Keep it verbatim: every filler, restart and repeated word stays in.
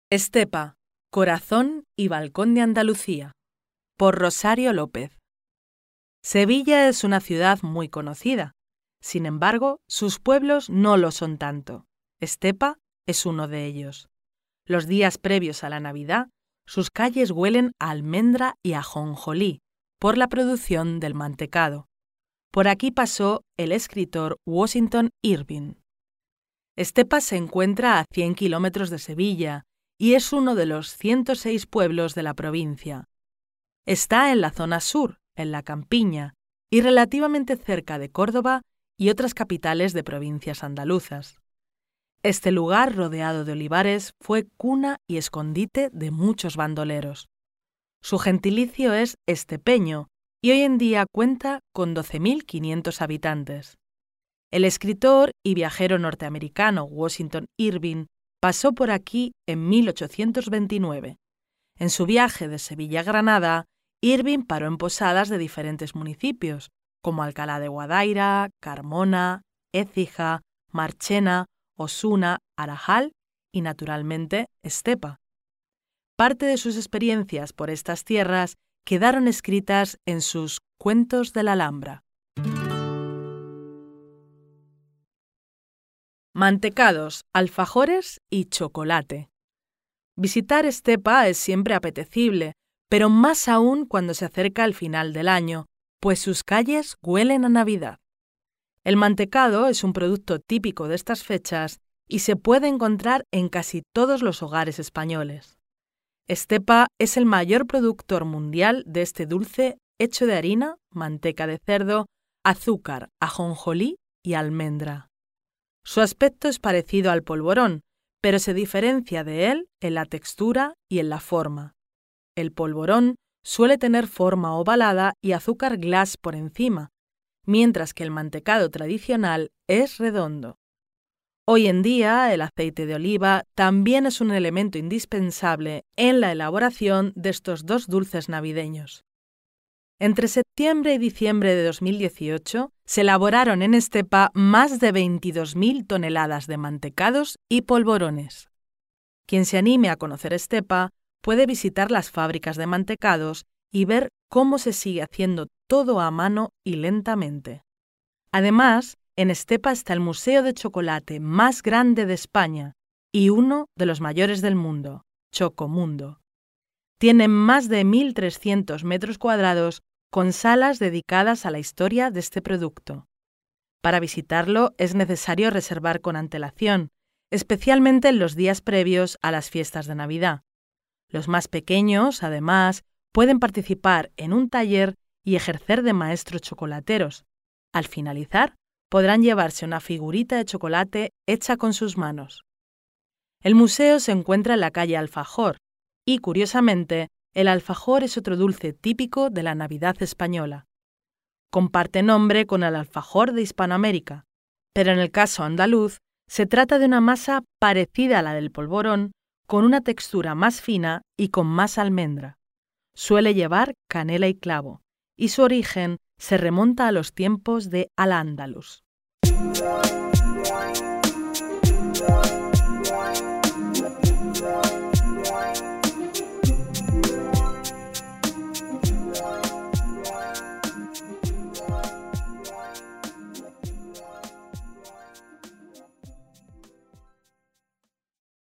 Estepa, corazón y balcón de Andalucía, por Rosario López. Sevilla es una ciudad muy conocida. Sin embargo, sus pueblos no lo son tanto. Estepa es uno de ellos. Los días previos a la Navidad, sus calles huelen a almendra y a ajonjolí por la producción del mantecado. Por aquí pasó el escritor Washington Irving. Estepa se encuentra a cien kilómetros de Sevilla y es uno de los ciento seis pueblos de la provincia. Está en la zona sur, en la campiña, y relativamente cerca de Córdoba y otras capitales de provincias andaluzas. Este lugar, rodeado de olivares, fue cuna y escondite de muchos bandoleros. Su gentilicio es estepeño y hoy en día cuenta con doce mil quinientos habitantes. El escritor y viajero norteamericano Washington Irving pasó por aquí en mil ochocientos veintinueve. En su viaje de Sevilla a Granada, Irving paró en posadas de diferentes municipios, como Alcalá de Guadaira, Carmona, Écija, Marchena, Osuna, Arajal y, naturalmente, Estepa. Parte de sus experiencias por estas tierras quedaron escritas en sus Cuentos de la Alhambra. Mantecados, alfajores y chocolate. Visitar Estepa es siempre apetecible, pero más aún cuando se acerca el final del año, pues sus calles huelen a Navidad. El mantecado es un producto típico de estas fechas y se puede encontrar en casi todos los hogares españoles. Estepa es el mayor productor mundial de este dulce hecho de harina, manteca de cerdo, azúcar, ajonjolí y almendra. Su aspecto es parecido al polvorón, pero se diferencia de él en la textura y en la forma. El polvorón suele tener forma ovalada y azúcar glass por encima, mientras que el mantecado tradicional es redondo. Hoy en día, el aceite de oliva también es un elemento indispensable en la elaboración de estos dos dulces navideños. Entre septiembre y diciembre de dos mil dieciocho se elaboraron en Estepa más de veintidós mil toneladas de mantecados y polvorones. Quien se anime a conocer Estepa puede visitar las fábricas de mantecados y ver cómo se sigue haciendo todo a mano y lentamente. Además, en Estepa está el museo de chocolate más grande de España y uno de los mayores del mundo, Chocomundo. Tiene más de mil trescientos metros cuadrados con salas dedicadas a la historia de este producto. Para visitarlo es necesario reservar con antelación, especialmente en los días previos a las fiestas de Navidad. Los más pequeños, además, pueden participar en un taller y ejercer de maestros chocolateros. Al finalizar, podrán llevarse una figurita de chocolate hecha con sus manos. El museo se encuentra en la calle Alfajor y, curiosamente, el alfajor es otro dulce típico de la Navidad española. Comparte nombre con el alfajor de Hispanoamérica, pero en el caso andaluz se trata de una masa parecida a la del polvorón, con una textura más fina y con más almendra. Suele llevar canela y clavo, y su origen se remonta a los tiempos de Al-Ándalus.